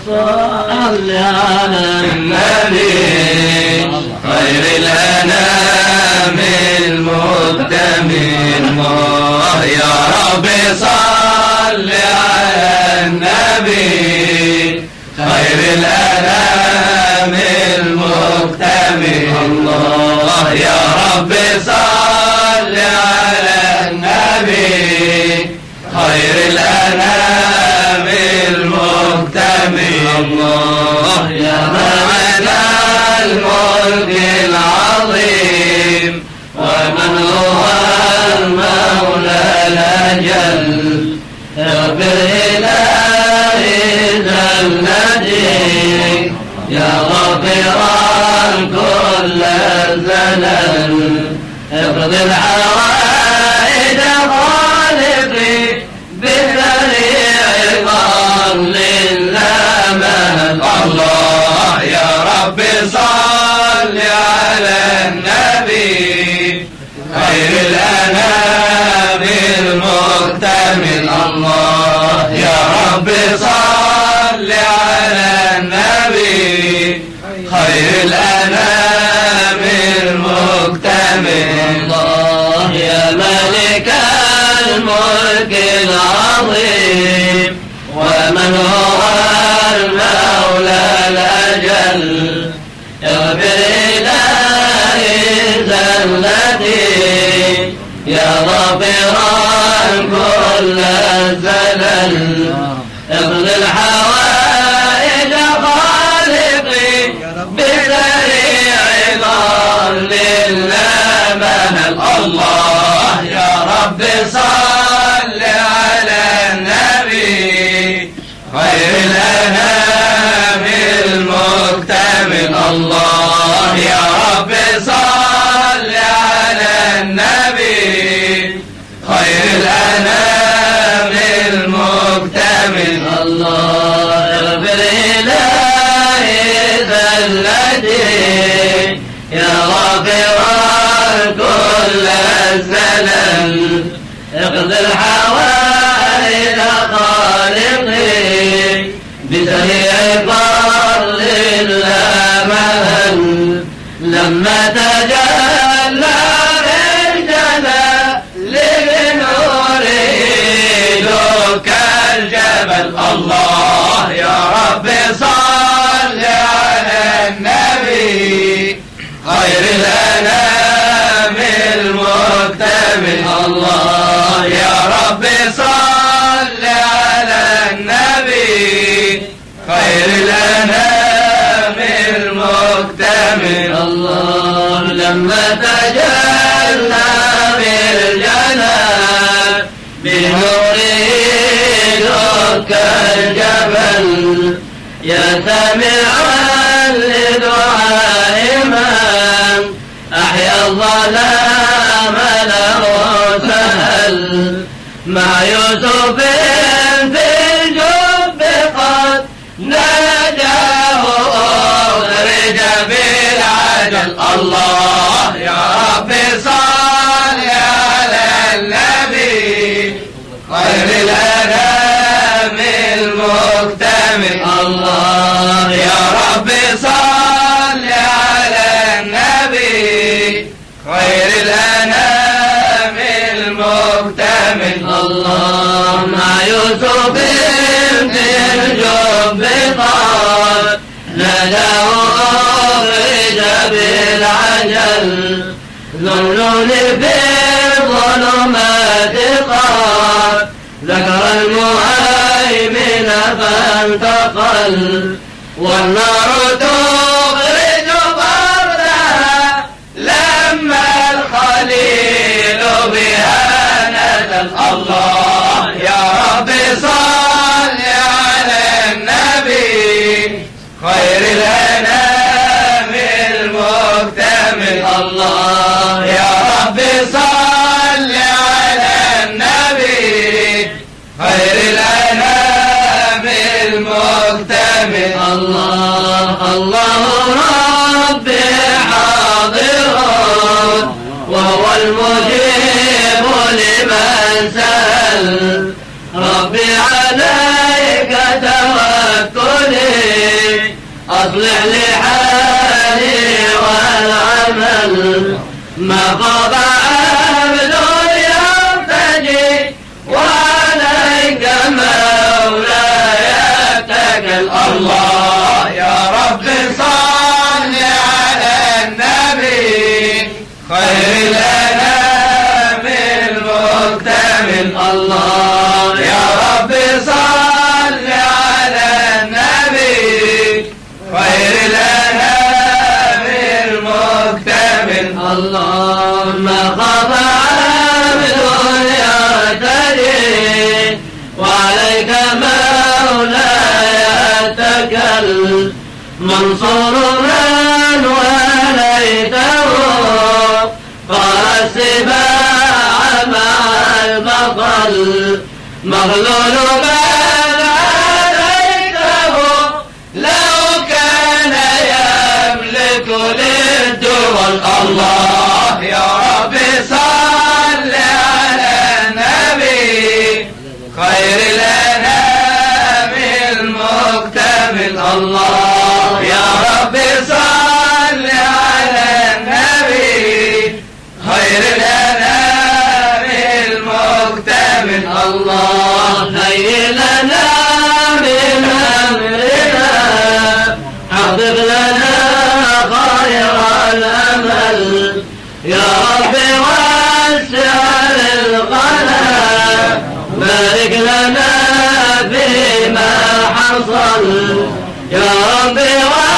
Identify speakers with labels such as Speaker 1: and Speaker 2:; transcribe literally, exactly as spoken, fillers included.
Speaker 1: صل على النبي خير الأنام المكتمل. يا رب صل على النبي خير الأنام المكتمل. الله يا رب صل على النبي خير الأنام المكتمل. الله يا معنى الملك العظيم ومن هو المولى الأجل. اغفر إلهي ذنبي يا غافرا كل الزلل. اقض الحوائج خالقي بسريع فضل الأمل. الله يا رب صل على النبي خير الأنام المكتمل. الله يا رب صل على النبي خير الأنام المكتمل. الله يا ملك الملك العظيم ومن هو المولى الأجل. اغفر إلهي زلتي يا غافرا كل الزلل. اقض الحوائج خالقي بسريع ضل الأمل. الله يا رب صل على النبي خير الأنام المكتمل. الله يا رب صل على النبي خير الأنام المكتمل. الله اغفر إلهي ذلتي يا غافرا كل الزلل. اقض الحوائج خالقي بسريع فضل الأمل. لما تجلى بالجلال لنوره دك الجبل. الله يا رب صل على النبي خير الأنام المكتمل. الله يا رب صل على النبي خير الأنام المكتمل. الله لما تجلى بالجلال بنوره دك الجبل. يا سامعا لدعاء من أحيا الظلام له سهل. مع يوسف في الجب قد نجاه أخرج بالعجل. الله يا رب صل على النبي خير الأنام المكتمل. الله يا رب صل على النبي خير الأنام المكتمل. الله مع يوسف في الجب قد نجاه أخرج بالعجل. ذلول في الظلمات قد ذكر المهيمن فانتقل. والنار تخرج بردها لما الخليل بها نزل. الله يا رب صل على النبي خير الأنام المكتمل. الله يا رب صل على النبي خير الأنام المكتمل. الله الله ربي حاضر وهو المجيب لمن سأل. ربي عليك توكلي أصلح لي حالي والعمل ما خاب عبد يرتجي وعليك مولاي اتكل. الله يا رب صل على النبي خير الأنام المكتمل. الله يا رب صل على النبي خير الأنام المكتمل. اللهم خاف عبد يعتدي وعليك مولاي اتكل. منصور من وليته قال السباع مع البطل مغلول من عليته لو كان يملك للدول. الله يا رب صل على النبي خير الأنام المكتمل. الله يا رب صل على النبي خير الأنام المكتمل. الله هيئ لنا من أمرنا حقق لنا خير الأمل يا رب وسع للقلب بارك لنا فيما حصل يا رب.